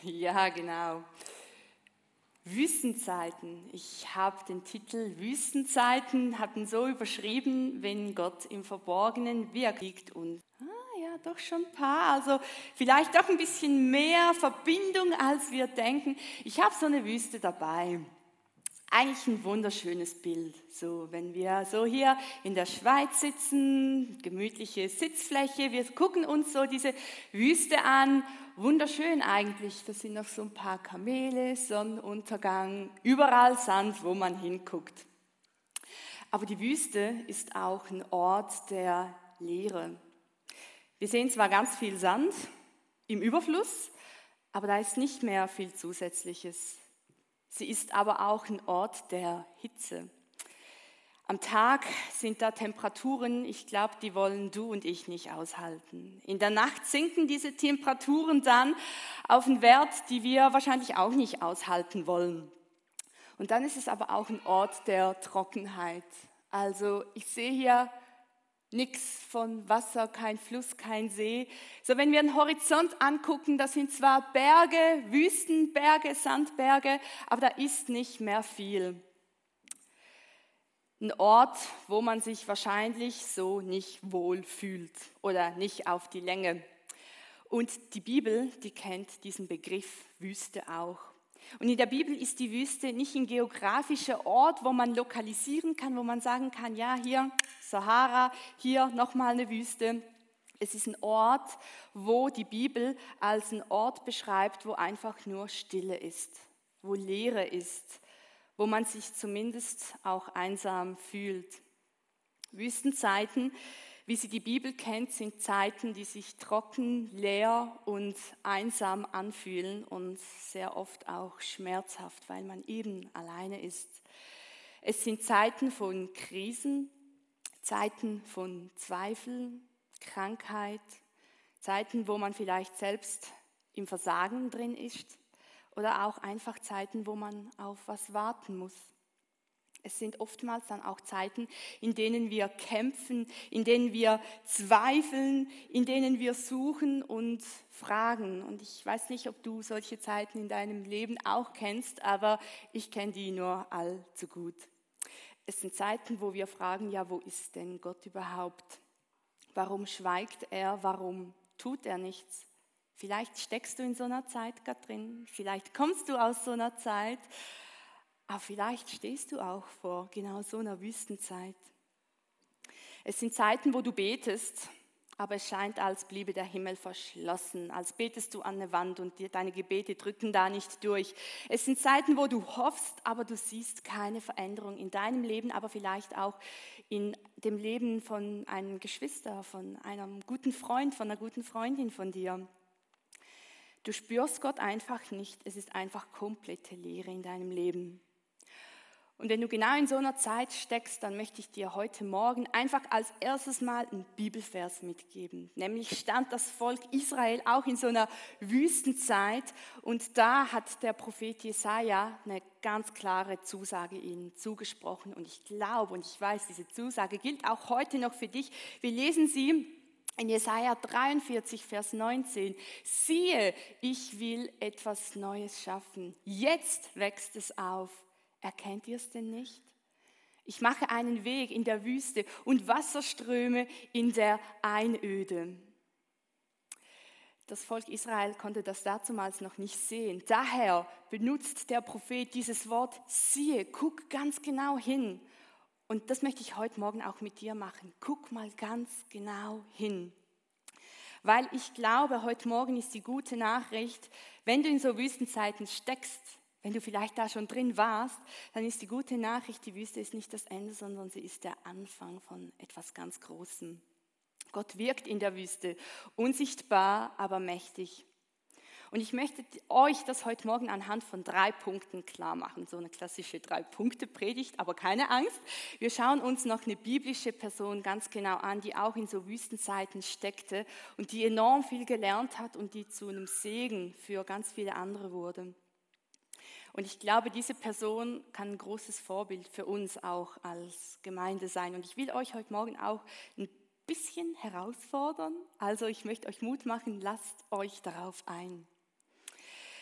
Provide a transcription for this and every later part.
Ja, genau. Wüstenzeiten. Ich habe den Titel Wüstenzeiten, hatten so überschrieben, wenn Gott im Verborgenen wirkt. Und ja, doch schon ein paar. Also vielleicht doch ein bisschen mehr Verbindung, als wir denken. Ich habe so eine Wüste dabei. Eigentlich ein wunderschönes Bild. So, wenn wir so hier in der Schweiz sitzen, gemütliche Sitzfläche, wir gucken uns so diese Wüste an. Wunderschön eigentlich. Da sind noch so ein paar Kamele, Sonnenuntergang, überall Sand, wo man hinguckt. Aber die Wüste ist auch ein Ort der Leere. Wir sehen zwar ganz viel Sand im Überfluss, aber da ist nicht mehr viel Zusätzliches. Sie ist aber auch ein Ort der Hitze. Am Tag sind da Temperaturen, ich glaube, die wollen du und ich nicht aushalten. In der Nacht sinken diese Temperaturen dann auf einen Wert, die wir wahrscheinlich auch nicht aushalten wollen. Und dann ist es aber auch ein Ort der Trockenheit. Also ich sehe hier nichts von Wasser, kein Fluss, kein See. So, wenn wir den Horizont angucken, das sind zwar Berge, Wüstenberge, Sandberge, aber da ist nicht mehr viel. Ein Ort, wo man sich wahrscheinlich so nicht wohl fühlt oder nicht auf die Länge. Und die Bibel, die kennt diesen Begriff Wüste auch. Und in der Bibel ist die Wüste nicht ein geografischer Ort, wo man lokalisieren kann, wo man sagen kann, ja, hier Sahara, hier nochmal eine Wüste. Es ist ein Ort, wo die Bibel als ein Ort beschreibt, wo einfach nur Stille ist, wo Leere ist, wo man sich zumindest auch einsam fühlt. Wüstenzeiten, wie sie die Bibel kennt, sind Zeiten, die sich trocken, leer und einsam anfühlen und sehr oft auch schmerzhaft, weil man eben alleine ist. Es sind Zeiten von Krisen, Zeiten von Zweifel, Krankheit, Zeiten, wo man vielleicht selbst im Versagen drin ist oder auch einfach Zeiten, wo man auf was warten muss. Es sind oftmals dann auch Zeiten, in denen wir kämpfen, in denen wir zweifeln, in denen wir suchen und fragen. Und ich weiß nicht, ob du solche Zeiten in deinem Leben auch kennst, aber ich kenne die nur allzu gut. Es sind Zeiten, wo wir fragen, ja, wo ist denn Gott überhaupt? Warum schweigt er? Warum tut er nichts? Vielleicht steckst du in so einer Zeit gerade drin, vielleicht kommst du aus so einer Zeit, aber vielleicht stehst du auch vor genau so einer Wüstenzeit. Es sind Zeiten, wo du betest, aber es scheint, als bliebe der Himmel verschlossen, als betest du an eine Wand und deine Gebete drücken da nicht durch. Es sind Zeiten, wo du hoffst, aber du siehst keine Veränderung in deinem Leben, aber vielleicht auch in dem Leben von einem Geschwister, von einem guten Freund, von einer guten Freundin von dir. Du spürst Gott einfach nicht, es ist einfach komplette Leere in deinem Leben. Und wenn du genau in so einer Zeit steckst, dann möchte ich dir heute Morgen einfach als erstes Mal einen Bibelvers mitgeben. Nämlich stand das Volk Israel auch in so einer Wüstenzeit und da hat der Prophet Jesaja eine ganz klare Zusage ihnen zugesprochen. Und ich glaube und ich weiß, diese Zusage gilt auch heute noch für dich. Wir lesen sie in Jesaja 43, Vers 19. Siehe, ich will etwas Neues schaffen. Jetzt wächst es auf. Erkennt ihr es denn nicht? Ich mache einen Weg in der Wüste und Wasserströme in der Einöde. Das Volk Israel konnte das dazumals noch nicht sehen. Daher benutzt der Prophet dieses Wort, siehe, guck ganz genau hin. Und das möchte ich heute Morgen auch mit dir machen. Guck mal ganz genau hin. Weil ich glaube, heute Morgen ist die gute Nachricht, wenn du in so Wüstenzeiten steckst, wenn du vielleicht da schon drin warst, dann ist die gute Nachricht, die Wüste ist nicht das Ende, sondern sie ist der Anfang von etwas ganz Großem. Gott wirkt in der Wüste, unsichtbar, aber mächtig. Und ich möchte euch das heute Morgen anhand von 3 Punkten klar machen. So eine klassische 3-Punkte-Predigt, aber keine Angst. Wir schauen uns noch eine biblische Person ganz genau an, die auch in so Wüstenzeiten steckte und die enorm viel gelernt hat und die zu einem Segen für ganz viele andere wurde. Und ich glaube, diese Person kann ein großes Vorbild für uns auch als Gemeinde sein. Und ich will euch heute Morgen auch ein bisschen herausfordern. Also ich möchte euch Mut machen, lasst euch darauf ein.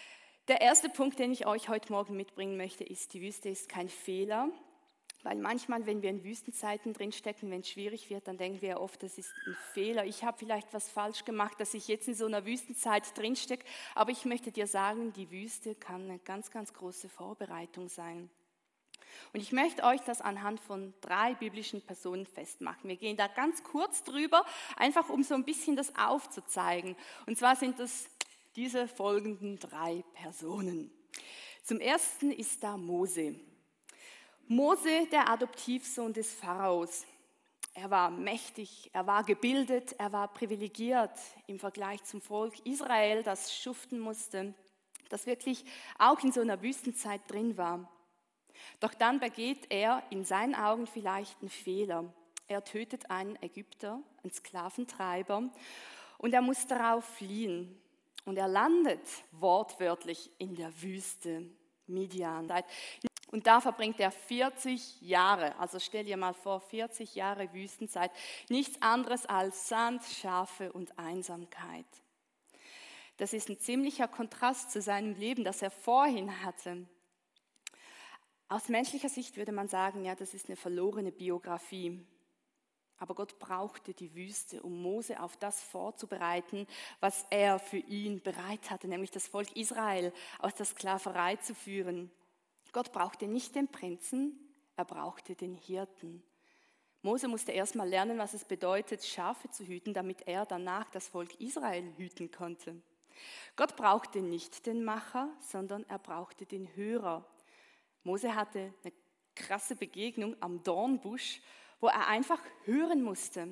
Der erste Punkt, den ich euch heute Morgen mitbringen möchte, ist, die Wüste ist kein Fehler. Weil manchmal, wenn wir in Wüstenzeiten drinstecken, wenn es schwierig wird, dann denken wir oft, das ist ein Fehler. Ich habe vielleicht was falsch gemacht, dass ich jetzt in so einer Wüstenzeit drinstecke. Aber ich möchte dir sagen, die Wüste kann eine ganz, ganz große Vorbereitung sein. Und ich möchte euch das anhand von 3 biblischen Personen festmachen. Wir gehen da ganz kurz drüber, einfach um so ein bisschen das aufzuzeigen. Und zwar sind das diese folgenden 3 Personen. Zum ersten ist da Mose. Mose, der Adoptivsohn des Pharaos. Er war mächtig, er war gebildet, er war privilegiert im Vergleich zum Volk Israel, das schuften musste, das wirklich auch in so einer Wüstenzeit drin war. Doch dann begeht er in seinen Augen vielleicht einen Fehler. Er tötet einen Ägypter, einen Sklaventreiber, und er muss darauf fliehen. Und er landet wortwörtlich in der Wüste Midian. Und da verbringt er 40 Jahre, also stell dir mal vor, 40 Jahre Wüstenzeit, nichts anderes als Sand, Schafe und Einsamkeit. Das ist ein ziemlicher Kontrast zu seinem Leben, das er vorhin hatte. Aus menschlicher Sicht würde man sagen, ja, das ist eine verlorene Biografie. Aber Gott brauchte die Wüste, um Mose auf das vorzubereiten, was er für ihn bereit hatte, nämlich das Volk Israel aus der Sklaverei zu führen. Gott brauchte nicht den Prinzen, er brauchte den Hirten. Mose musste erst mal lernen, was es bedeutet, Schafe zu hüten, damit er danach das Volk Israel hüten konnte. Gott brauchte nicht den Macher, sondern er brauchte den Hörer. Mose hatte eine krasse Begegnung am Dornbusch, wo er einfach hören musste.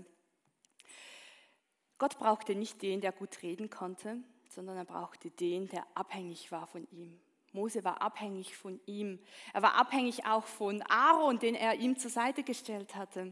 Gott brauchte nicht den, der gut reden konnte, sondern er brauchte den, der abhängig war von ihm. Mose war abhängig von ihm. Er war abhängig auch von Aaron, den er ihm zur Seite gestellt hatte.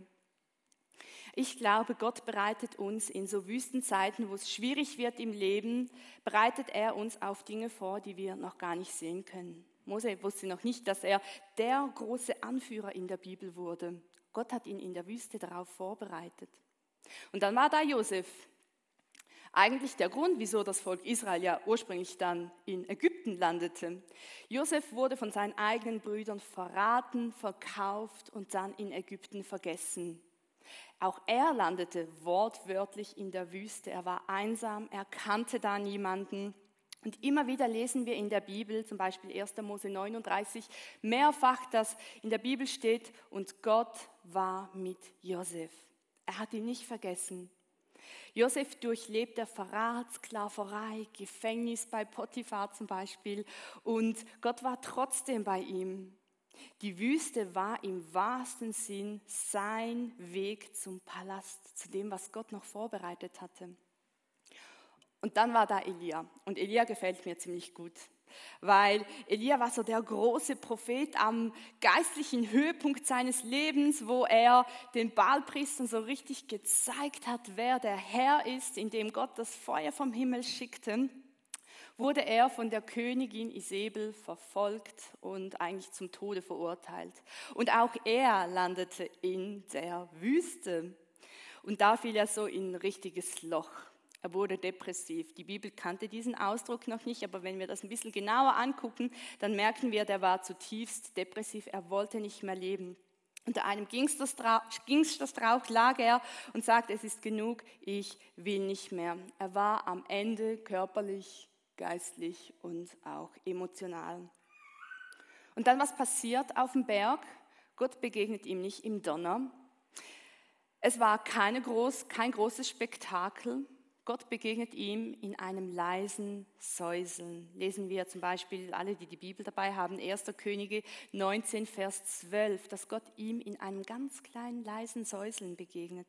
Ich glaube, Gott bereitet uns in so Wüstenzeiten, wo es schwierig wird im Leben, bereitet er uns auf Dinge vor, die wir noch gar nicht sehen können. Mose wusste noch nicht, dass er der große Anführer in der Bibel wurde. Gott hat ihn in der Wüste darauf vorbereitet. Und dann war da Josef. Eigentlich der Grund, wieso das Volk Israel ja ursprünglich dann in Ägypten landete. Josef wurde von seinen eigenen Brüdern verraten, verkauft und dann in Ägypten vergessen. Auch er landete wortwörtlich in der Wüste. Er war einsam, er kannte da niemanden. Und immer wieder lesen wir in der Bibel, zum Beispiel 1. Mose 39, mehrfach, dass in der Bibel steht, und Gott war mit Josef. Er hat ihn nicht vergessen. Josef durchlebt Verrat, Sklaverei, Gefängnis bei Potiphar zum Beispiel, und Gott war trotzdem bei ihm. Die Wüste war im wahrsten Sinn sein Weg zum Palast, zu dem, was Gott noch vorbereitet hatte. Und dann war da Elia. Und Elia gefällt mir ziemlich gut, weil Elia war so der große Prophet am geistlichen Höhepunkt seines Lebens, wo er den Baalpriestern so richtig gezeigt hat, wer der Herr ist, indem Gott das Feuer vom Himmel schickte. Wurde er von der Königin Isabel verfolgt und eigentlich zum Tode verurteilt. Und auch er landete in der Wüste. Und da fiel er so in ein richtiges Loch. Er wurde depressiv. Die Bibel kannte diesen Ausdruck noch nicht, aber wenn wir das ein bisschen genauer angucken, dann merken wir, der war zutiefst depressiv. Er wollte nicht mehr leben. Unter einem Ginsterstrauch lag er und sagte, es ist genug, ich will nicht mehr. Er war am Ende körperlich, geistlich und auch emotional. Und dann, was passiert auf dem Berg? Gott begegnet ihm nicht im Donner. Es war kein großes Spektakel. Gott begegnet ihm in einem leisen Säuseln. Lesen wir zum Beispiel, alle, die die Bibel dabei haben, 1. Könige 19, Vers 12, dass Gott ihm in einem ganz kleinen, leisen Säuseln begegnet.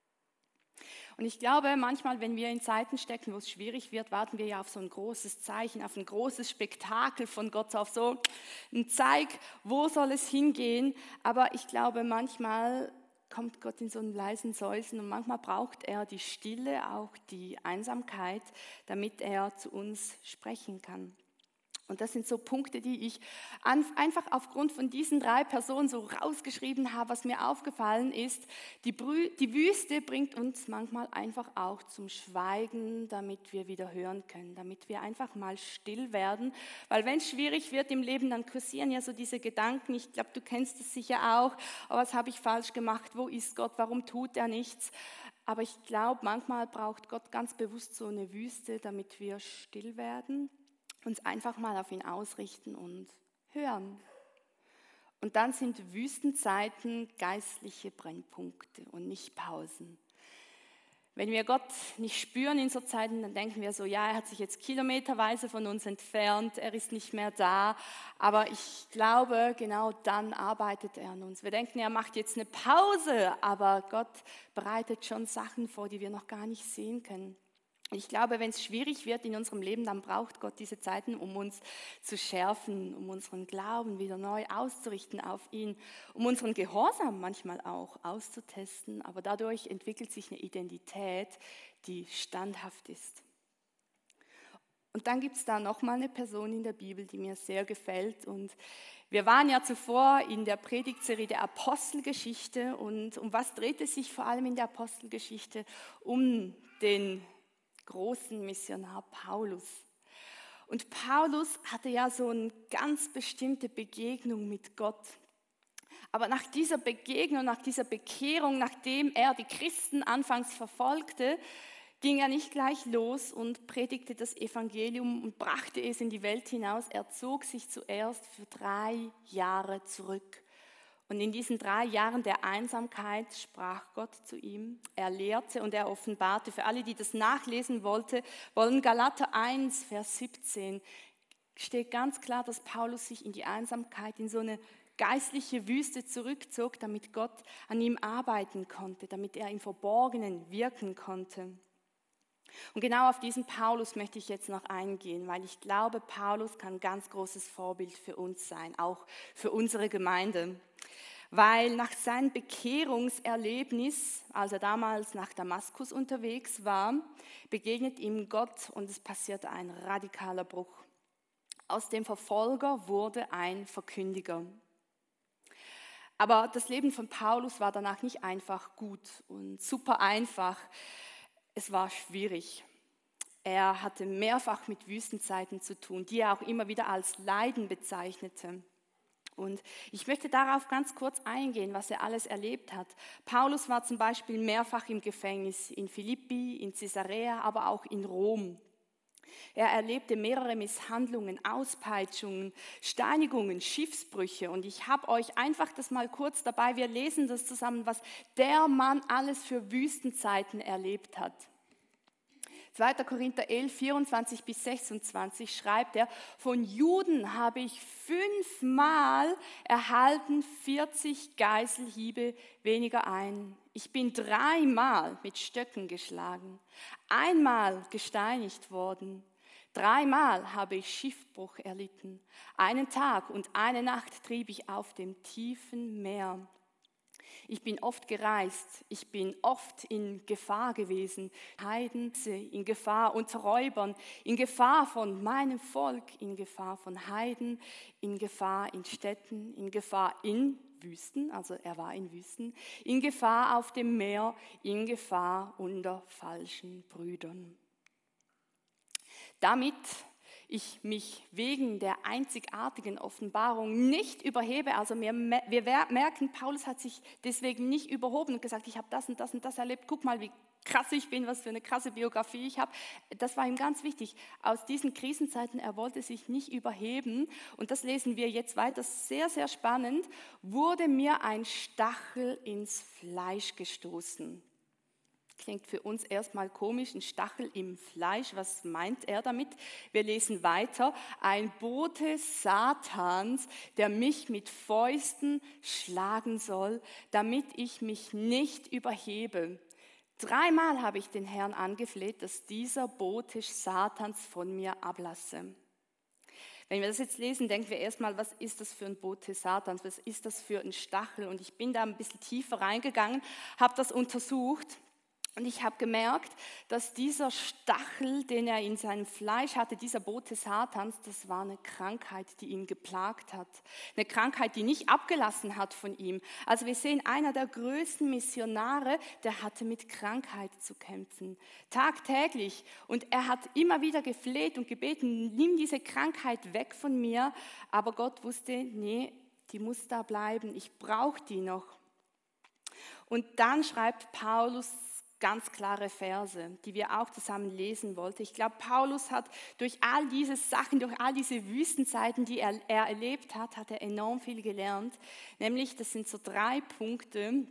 Und ich glaube, manchmal, wenn wir in Zeiten stecken, wo es schwierig wird, warten wir ja auf so ein großes Zeichen, auf ein großes Spektakel von Gott, auf so ein Zeig, wo soll es hingehen. Aber ich glaube, manchmal kommt Gott in so einen leisen Säuseln und manchmal braucht er die Stille, auch die Einsamkeit, damit er zu uns sprechen kann. Und das sind so Punkte, die ich einfach aufgrund von diesen 3 Personen so rausgeschrieben habe, was mir aufgefallen ist. Die Wüste bringt uns manchmal einfach auch zum Schweigen, damit wir wieder hören können, damit wir einfach mal still werden. Weil wenn es schwierig wird im Leben, dann kursieren ja so diese Gedanken. Ich glaube, du kennst es sicher auch. Oh, was habe ich falsch gemacht? Wo ist Gott? Warum tut er nichts? Aber ich glaube, manchmal braucht Gott ganz bewusst so eine Wüste, damit wir still werden, uns einfach mal auf ihn ausrichten und hören. Und dann sind Wüstenzeiten geistliche Brennpunkte und nicht Pausen. Wenn wir Gott nicht spüren in so Zeiten, dann denken wir so, ja, er hat sich jetzt kilometerweise von uns entfernt, er ist nicht mehr da. Aber ich glaube, genau dann arbeitet er an uns. Wir denken, er macht jetzt eine Pause, aber Gott bereitet schon Sachen vor, die wir noch gar nicht sehen können. Ich glaube, wenn es schwierig wird in unserem Leben, dann braucht Gott diese Zeiten, um uns zu schärfen, um unseren Glauben wieder neu auszurichten auf ihn, um unseren Gehorsam manchmal auch auszutesten. Aber dadurch entwickelt sich eine Identität, die standhaft ist. Und dann gibt es da nochmal eine Person in der Bibel, die mir sehr gefällt. Und wir waren ja zuvor in der Predigtserie der Apostelgeschichte. Und um was dreht es sich vor allem in der Apostelgeschichte? Um den großen Missionar Paulus. Und Paulus hatte ja so eine ganz bestimmte Begegnung mit Gott. Aber nach dieser Begegnung, nach dieser Bekehrung, nachdem er die Christen anfangs verfolgte, ging er nicht gleich los und predigte das Evangelium und brachte es in die Welt hinaus. Er zog sich zuerst für 3 Jahre zurück. Und in diesen 3 Jahren der Einsamkeit sprach Gott zu ihm. Er lehrte und er offenbarte. Für alle, die das nachlesen wollen, Galater 1, Vers 17, steht ganz klar, dass Paulus sich in die Einsamkeit, in so eine geistliche Wüste zurückzog, damit Gott an ihm arbeiten konnte, damit er im Verborgenen wirken konnte. Und genau auf diesen Paulus möchte ich jetzt noch eingehen, weil ich glaube, Paulus kann ein ganz großes Vorbild für uns sein, auch für unsere Gemeinde. Weil nach seinem Bekehrungserlebnis, als er damals nach Damaskus unterwegs war, begegnet ihm Gott und es passiert ein radikaler Bruch. Aus dem Verfolger wurde ein Verkündiger. Aber das Leben von Paulus war danach nicht einfach gut und super einfach. Es war schwierig. Er hatte mehrfach mit Wüstenzeiten zu tun, die er auch immer wieder als Leiden bezeichnete. Und ich möchte darauf ganz kurz eingehen, was er alles erlebt hat. Paulus war zum Beispiel mehrfach im Gefängnis in Philippi, in Caesarea, aber auch in Rom. Er erlebte mehrere Misshandlungen, Auspeitschungen, Steinigungen, Schiffsbrüche. Und ich habe euch einfach das mal kurz dabei, wir lesen das zusammen, was der Mann alles für Wüstenzeiten erlebt hat. 2. Korinther 11, 24 bis 26 schreibt er, von Juden habe ich 5-mal erhalten 40 Geiselhiebe, weniger ein. Ich bin 3-mal mit Stöcken geschlagen, 1-mal gesteinigt worden, 3-mal habe ich Schiffbruch erlitten. 1 Tag und 1 Nacht trieb ich auf dem tiefen Meer. Ich bin oft gereist, ich bin oft in Gefahr gewesen, Heiden, in Gefahr unter Räubern, in Gefahr von meinem Volk, in Gefahr von Heiden, in Gefahr in Städten, in Gefahr in Wüsten, also er war in Wüsten, in Gefahr auf dem Meer, in Gefahr unter falschen Brüdern. Damit ich mich wegen der einzigartigen Offenbarung nicht überhebe. Also wir merken, Paulus hat sich deswegen nicht überhoben und gesagt, ich habe das und das und das erlebt, guck mal, wie krass ich bin, was für eine krasse Biografie ich habe. Das war ihm ganz wichtig. Aus diesen Krisenzeiten, er wollte sich nicht überheben. Und das lesen wir jetzt weiter, sehr, sehr spannend, wurde mir ein Stachel ins Fleisch gestoßen. Klingt für uns erstmal komisch, ein Stachel im Fleisch, was meint er damit? Wir lesen weiter, ein Bote Satans, der mich mit Fäusten schlagen soll, damit ich mich nicht überhebe. 3-mal habe ich den Herrn angefleht, dass dieser Bote Satans von mir ablasse. Wenn wir das jetzt lesen, denken wir erstmal, was ist das für ein Bote Satans, was ist das für ein Stachel? Und ich bin da ein bisschen tiefer reingegangen, habe das untersucht. Und ich habe gemerkt, dass dieser Stachel, den er in seinem Fleisch hatte, dieser Bote Satans, das war eine Krankheit, die ihn geplagt hat. Eine Krankheit, die nicht abgelassen hat von ihm. Also wir sehen, einer der größten Missionare, der hatte mit Krankheit zu kämpfen. Tagtäglich. Und er hat immer wieder gefleht und gebeten, nimm diese Krankheit weg von mir. Aber Gott wusste, nee, die muss da bleiben. Ich brauche die noch. Und dann schreibt Paulus ganz klare Verse, die wir auch zusammen lesen wollten. Ich glaube, Paulus hat durch all diese Sachen, durch all diese Wüstenzeiten, die er erlebt hat, hat er enorm viel gelernt. Nämlich, das sind so 3 Punkte.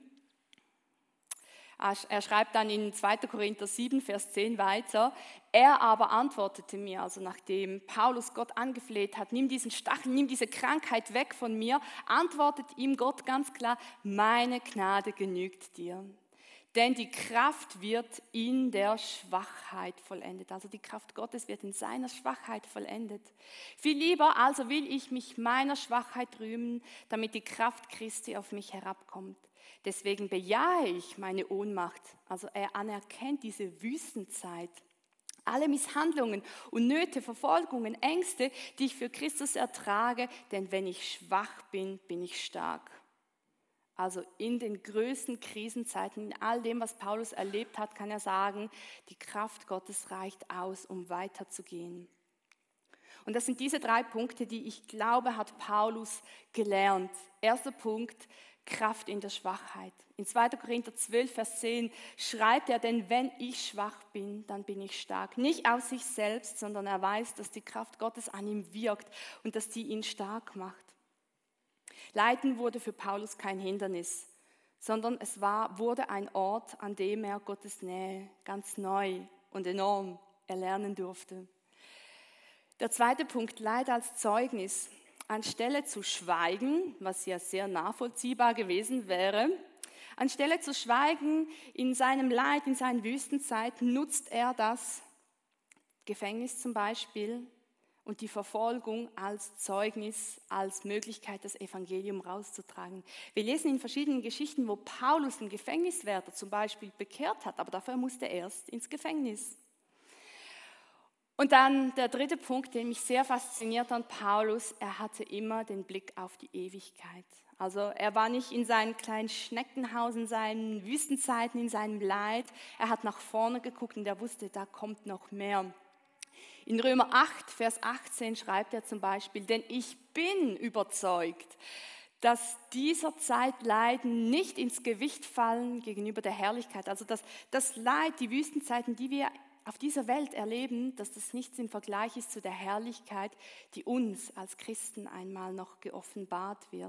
Er schreibt dann in 2. Korinther 7, Vers 10 weiter, er aber antwortete mir, also nachdem Paulus Gott angefleht hat, nimm diesen Stachel, nimm diese Krankheit weg von mir, antwortet ihm Gott ganz klar, meine Gnade genügt dir. Denn die Kraft wird in der Schwachheit vollendet. Also die Kraft Gottes wird in seiner Schwachheit vollendet. Viel lieber also will ich mich meiner Schwachheit rühmen, damit die Kraft Christi auf mich herabkommt. Deswegen bejahe ich meine Ohnmacht. Also er anerkennt diese Wüstenzeit. Alle Misshandlungen und Nöte, Verfolgungen, Ängste, die ich für Christus ertrage. Denn wenn ich schwach bin, bin ich stark. Also in den größten Krisenzeiten, in all dem, was Paulus erlebt hat, kann er sagen, die Kraft Gottes reicht aus, um weiterzugehen. Und das sind diese 3 Punkte, die ich glaube, hat Paulus gelernt. Erster Punkt, Kraft in der Schwachheit. In 2. Korinther 12, Vers 10 schreibt er, denn wenn ich schwach bin, dann bin ich stark. Nicht aus sich selbst, sondern er weiß, dass die Kraft Gottes an ihm wirkt und dass die ihn stark macht. Leiden wurde für Paulus kein Hindernis, sondern es wurde ein Ort, an dem er Gottes Nähe ganz neu und enorm erlernen durfte. Der zweite Punkt, Leid als Zeugnis. Anstelle zu schweigen, was ja sehr nachvollziehbar gewesen wäre, anstelle zu schweigen in seinem Leid, in seinen Wüstenzeiten, nutzt er das Gefängnis zum Beispiel und die Verfolgung als Zeugnis, als Möglichkeit, das Evangelium rauszutragen. Wir lesen in verschiedenen Geschichten, wo Paulus einen Gefängniswärter zum Beispiel bekehrt hat, aber dafür musste er erst ins Gefängnis. Und dann der dritte Punkt, der mich sehr fasziniert an Paulus, er hatte immer den Blick auf die Ewigkeit. Also er war nicht in seinem kleinen Schneckenhaus, in seinen Wüstenzeiten, in seinem Leid. Er hat nach vorne geguckt und er wusste, da kommt noch mehr. In Römer 8, Vers 18 schreibt er zum Beispiel, denn ich bin überzeugt, dass dieser Zeit Leiden nicht ins Gewicht fallen gegenüber der Herrlichkeit. Also dass das Leid, die Wüstenzeiten, die wir auf dieser Welt erleben, dass das nichts im Vergleich ist zu der Herrlichkeit, die uns als Christen einmal noch geoffenbart wird.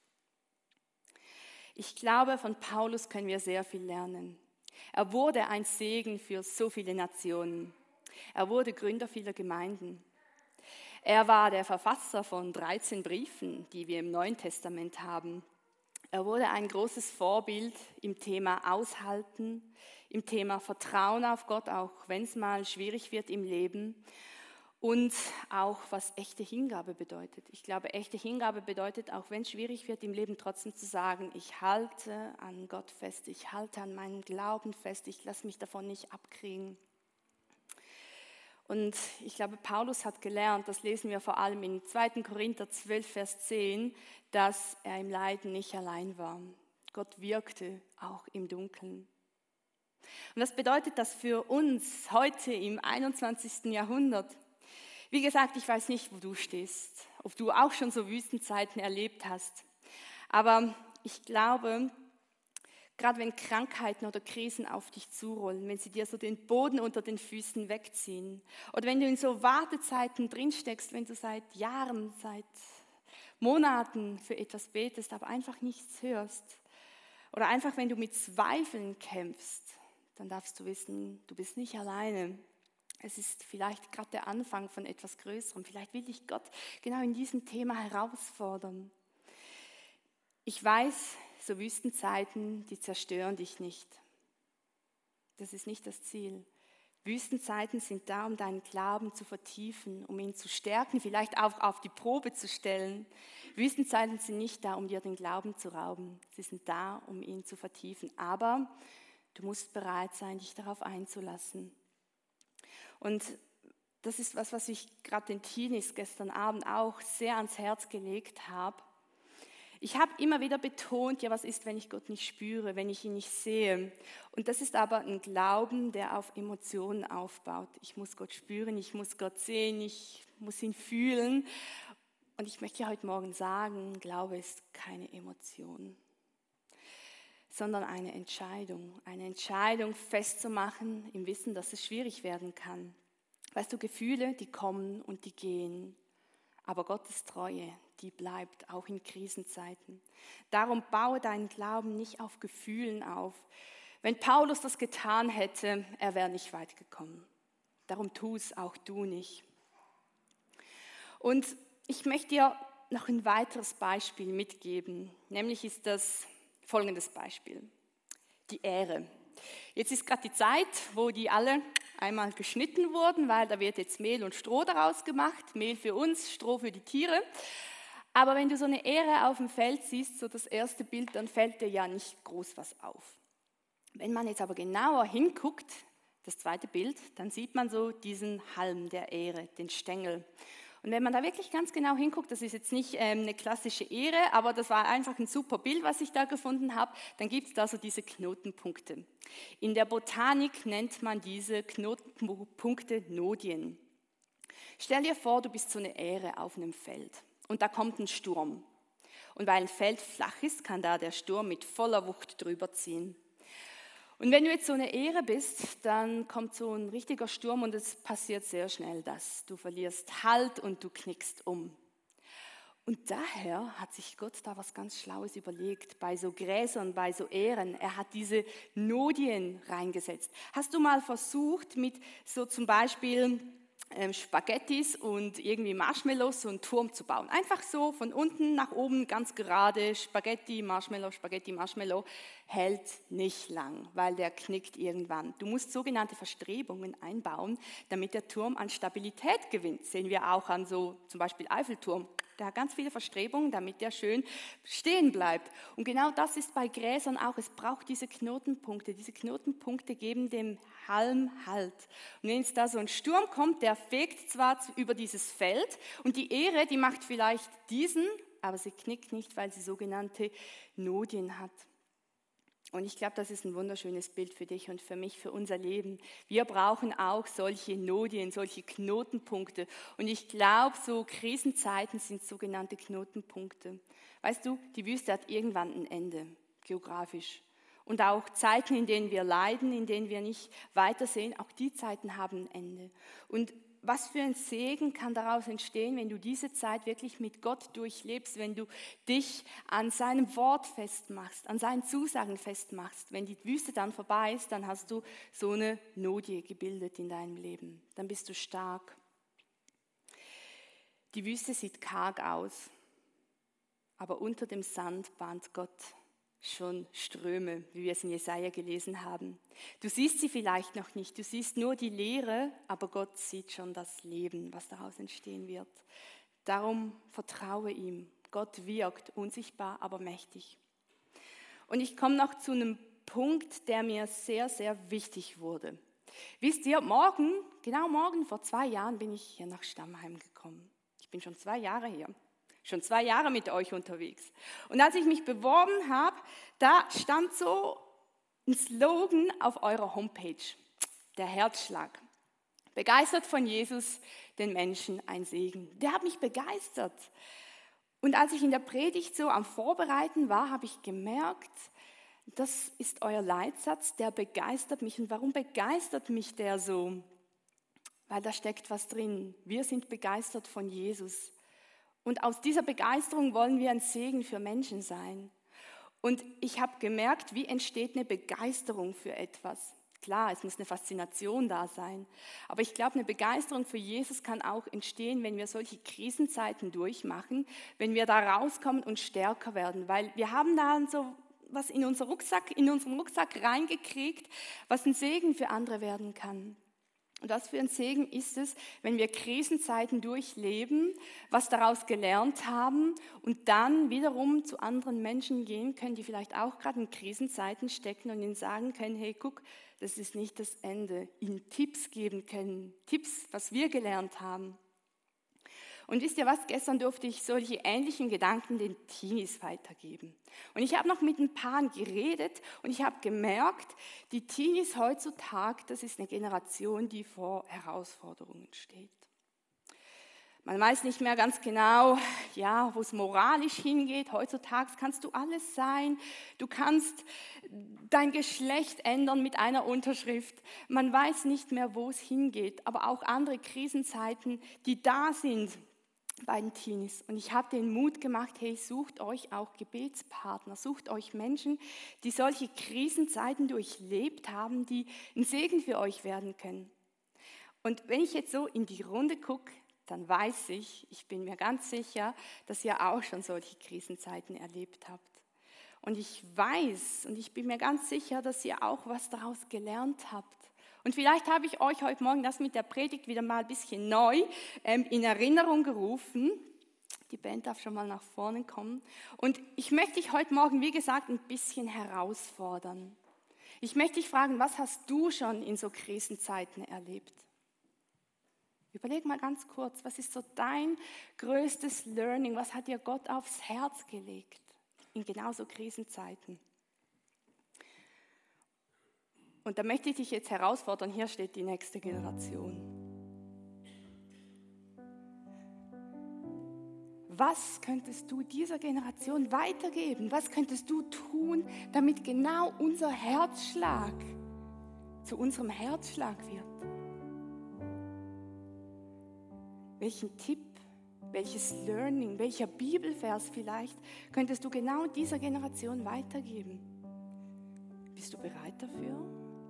Ich glaube, von Paulus können wir sehr viel lernen. Er wurde ein Segen für so viele Nationen. Er wurde Gründer vieler Gemeinden. Er war der Verfasser von 13 Briefen, die wir im Neuen Testament haben. Er wurde ein großes Vorbild im Thema Aushalten, im Thema Vertrauen auf Gott, auch wenn es mal schwierig wird im Leben. Und auch, was echte Hingabe bedeutet. Ich glaube, echte Hingabe bedeutet, auch wenn es schwierig wird im Leben, trotzdem zu sagen, ich halte an Gott fest, ich halte an meinem Glauben fest, ich lasse mich davon nicht abkriegen. Und ich glaube, Paulus hat gelernt, das lesen wir vor allem in 2. Korinther 12, Vers 10, dass er im Leiden nicht allein war. Gott wirkte auch im Dunkeln. Und das bedeutet das für uns heute im 21. Jahrhundert. Wie gesagt, ich weiß nicht, wo du stehst, ob du auch schon so Wüstenzeiten erlebt hast. Aber ich glaube, gerade wenn Krankheiten oder Krisen auf dich zurollen, wenn sie dir so den Boden unter den Füßen wegziehen oder wenn du in so Wartezeiten drinsteckst, wenn du seit Jahren, seit Monaten für etwas betest, aber einfach nichts hörst oder einfach wenn du mit Zweifeln kämpfst, dann darfst du wissen, du bist nicht alleine. Es ist vielleicht gerade der Anfang von etwas Größerem. Vielleicht will dich Gott genau in diesem Thema herausfordern. Ich weiß, so Wüstenzeiten, die zerstören dich nicht. Das ist nicht das Ziel. Wüstenzeiten sind da, um deinen Glauben zu vertiefen, um ihn zu stärken, vielleicht auch auf die Probe zu stellen. Wüstenzeiten sind nicht da, um dir den Glauben zu rauben. Sie sind da, um ihn zu vertiefen. Aber Du musst bereit sein, dich darauf einzulassen. Und das ist was ich gerade den Teenies gestern Abend auch sehr ans Herz gelegt habe. Ich habe immer wieder betont, ja, was ist, wenn ich Gott nicht spüre, wenn ich ihn nicht sehe? Und das ist aber ein Glauben, der auf Emotionen aufbaut. Ich muss Gott spüren, ich muss Gott sehen, ich muss ihn fühlen. Und ich möchte dir heute Morgen sagen, Glaube ist keine Emotion, sondern eine Entscheidung festzumachen im Wissen, dass es schwierig werden kann. Weißt du, Gefühle, die kommen und die gehen, aber Gottes Treue, die bleibt auch in Krisenzeiten. Darum baue deinen Glauben nicht auf Gefühlen auf. Wenn Paulus das getan hätte, er wäre nicht weit gekommen. Darum tu es auch du nicht. Und ich möchte dir noch ein weiteres Beispiel mitgeben, nämlich ist das folgendes Beispiel: die Ähre. Jetzt ist gerade die Zeit, wo die alle einmal geschnitten wurden, weil da wird jetzt Mehl und Stroh daraus gemacht. Mehl für uns, Stroh für die Tiere. Aber wenn du so eine Ähre auf dem Feld siehst, so das erste Bild, dann fällt dir ja nicht groß was auf. Wenn man jetzt aber genauer hinguckt, das zweite Bild, dann sieht man so diesen Halm der Ähre, den Stängel. Und wenn man da wirklich ganz genau hinguckt, das ist jetzt nicht eine klassische Ähre, aber das war einfach ein super Bild, was ich da gefunden habe, dann gibt es da so diese Knotenpunkte. In der Botanik nennt man diese Knotenpunkte Nodien. Stell dir vor, du bist so eine Ähre auf einem Feld und da kommt ein Sturm. Und weil ein Feld flach ist, kann da der Sturm mit voller Wucht drüber ziehen. Und wenn du jetzt so eine Ähre bist, dann kommt so ein richtiger Sturm und es passiert sehr schnell, dass du verlierst Halt und du knickst um. Und daher hat sich Gott da was ganz Schlaues überlegt, bei so Gräsern, bei so Ähren. Er hat diese Nodien reingesetzt. Hast du mal versucht, mit so zum Beispiel Spaghettis und irgendwie Marshmallows so einen Turm zu bauen? Einfach so von unten nach oben ganz gerade, Spaghetti, Marshmallow, hält nicht lang, weil der knickt irgendwann. Du musst sogenannte Verstrebungen einbauen, damit der Turm an Stabilität gewinnt. Sehen wir auch an so zum Beispiel Eiffelturm. Der hat ganz viele Verstrebungen, damit der schön stehen bleibt. Und genau das ist bei Gräsern auch. Es braucht diese Knotenpunkte. Diese Knotenpunkte geben dem Halm Halt. Und wenn jetzt da so ein Sturm kommt, der fegt zwar über dieses Feld und die Ähre, die macht vielleicht diesen, aber sie knickt nicht, weil sie sogenannte Nodien hat. Und ich glaube, das ist ein wunderschönes Bild für dich und für mich, für unser Leben. Wir brauchen auch solche Nodien, solche Knotenpunkte. Und ich glaube, so Krisenzeiten sind sogenannte Knotenpunkte. Weißt du, die Wüste hat irgendwann ein Ende, geografisch. Und auch Zeiten, in denen wir leiden, in denen wir nicht weitersehen, auch die Zeiten haben ein Ende. Und was für ein Segen kann daraus entstehen, wenn du diese Zeit wirklich mit Gott durchlebst, wenn du dich an seinem Wort festmachst, an seinen Zusagen festmachst. Wenn die Wüste dann vorbei ist, dann hast du so eine Nodie gebildet in deinem Leben. Dann bist du stark. Die Wüste sieht karg aus, aber unter dem Sand bahnt Gott schon Ströme, wie wir es in Jesaja gelesen haben. Du siehst sie vielleicht noch nicht, du siehst nur die Leere, aber Gott sieht schon das Leben, was daraus entstehen wird. Darum vertraue ihm. Gott wirkt unsichtbar, aber mächtig. Und ich komme noch zu einem Punkt, der mir sehr, sehr wichtig wurde. Wisst ihr, genau morgen vor 2 Jahren bin ich hier nach Stammheim gekommen. Ich bin schon 2 Jahre hier. Schon 2 Jahre mit euch unterwegs. Und als ich mich beworben habe, da stand so ein Slogan auf eurer Homepage, der Herzschlag. Begeistert von Jesus, den Menschen ein Segen. Der hat mich begeistert. Und als ich in der Predigt so am Vorbereiten war, habe ich gemerkt, das ist euer Leitsatz, der begeistert mich. Und warum begeistert mich der so? Weil da steckt was drin. Wir sind begeistert von Jesus. Und aus dieser Begeisterung wollen wir ein Segen für Menschen sein. Und ich habe gemerkt, wie entsteht eine Begeisterung für etwas. Klar, es muss eine Faszination da sein. Aber ich glaube, eine Begeisterung für Jesus kann auch entstehen, wenn wir solche Krisenzeiten durchmachen, wenn wir da rauskommen und stärker werden. Weil wir haben da so was in unseren Rucksack reingekriegt, was ein Segen für andere werden kann. Und was für ein Segen ist es, wenn wir Krisenzeiten durchleben, was daraus gelernt haben und dann wiederum zu anderen Menschen gehen können, die vielleicht auch gerade in Krisenzeiten stecken und ihnen sagen können, hey, guck, das ist nicht das Ende. Ihnen Tipps geben können, Tipps, was wir gelernt haben. Und wisst ihr was, gestern durfte ich solche ähnlichen Gedanken den Teenies weitergeben. Und ich habe noch mit ein paar geredet und ich habe gemerkt, die Teenies heutzutage, das ist eine Generation, die vor Herausforderungen steht. Man weiß nicht mehr ganz genau, ja, wo es moralisch hingeht. Heutzutage kannst du alles sein. Du kannst dein Geschlecht ändern mit einer Unterschrift. Man weiß nicht mehr, wo es hingeht. Aber auch andere Krisenzeiten, die da sind bei den Teenies. Und ich habe den Mut gemacht, hey, sucht euch auch Gebetspartner, sucht euch Menschen, die solche Krisenzeiten durchlebt haben, die ein Segen für euch werden können. Und wenn ich jetzt so in die Runde gucke, dann weiß ich bin mir ganz sicher, dass ihr auch schon solche Krisenzeiten erlebt habt. Und ich weiß und ich bin mir ganz sicher, dass ihr auch was daraus gelernt habt. Und vielleicht habe ich euch heute Morgen das mit der Predigt wieder mal ein bisschen neu in Erinnerung gerufen. Die Band darf schon mal nach vorne kommen. Und ich möchte dich heute Morgen, wie gesagt, ein bisschen herausfordern. Ich möchte dich fragen, was hast du schon in so Krisenzeiten erlebt? Überleg mal ganz kurz, was ist so dein größtes Learning? Was hat dir Gott aufs Herz gelegt in genauso Krisenzeiten? Und da möchte ich dich jetzt herausfordern, hier steht die nächste Generation. Was könntest du dieser Generation weitergeben? Was könntest du tun, damit genau unser Herzschlag zu unserem Herzschlag wird? Welchen Tipp, welches Learning, welcher Bibelvers vielleicht könntest du genau dieser Generation weitergeben? Bist du bereit dafür?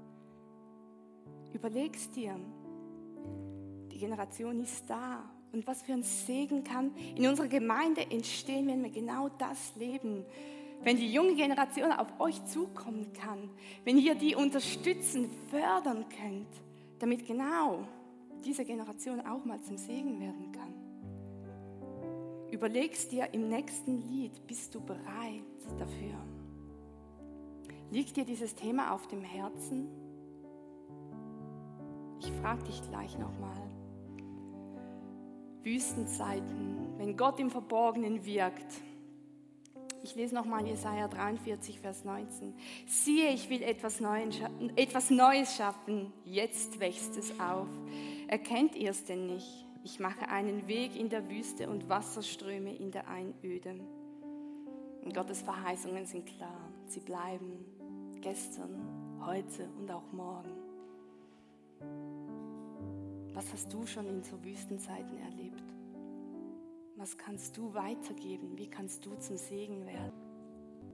Überlegst dir, die Generation ist da und was für ein Segen kann in unserer Gemeinde entstehen, wenn wir genau das leben. Wenn die junge Generation auf euch zukommen kann, wenn ihr die unterstützen, fördern könnt, damit genau diese Generation auch mal zum Segen werden kann. Überlegst dir im nächsten Lied, bist du bereit dafür? Liegt dir dieses Thema auf dem Herzen? Ich frage dich gleich nochmal. Wüstenzeiten, wenn Gott im Verborgenen wirkt. Ich lese nochmal Jesaja 43, Vers 19. Siehe, ich will etwas Neues schaffen, jetzt wächst es auf. Erkennt ihr es denn nicht? Ich mache einen Weg in der Wüste und Wasserströme in der Einöde. Und Gottes Verheißungen sind klar. Sie bleiben gestern, heute und auch morgen. Was hast du schon in so Wüstenzeiten erlebt? Was kannst du weitergeben? Wie kannst du zum Segen werden?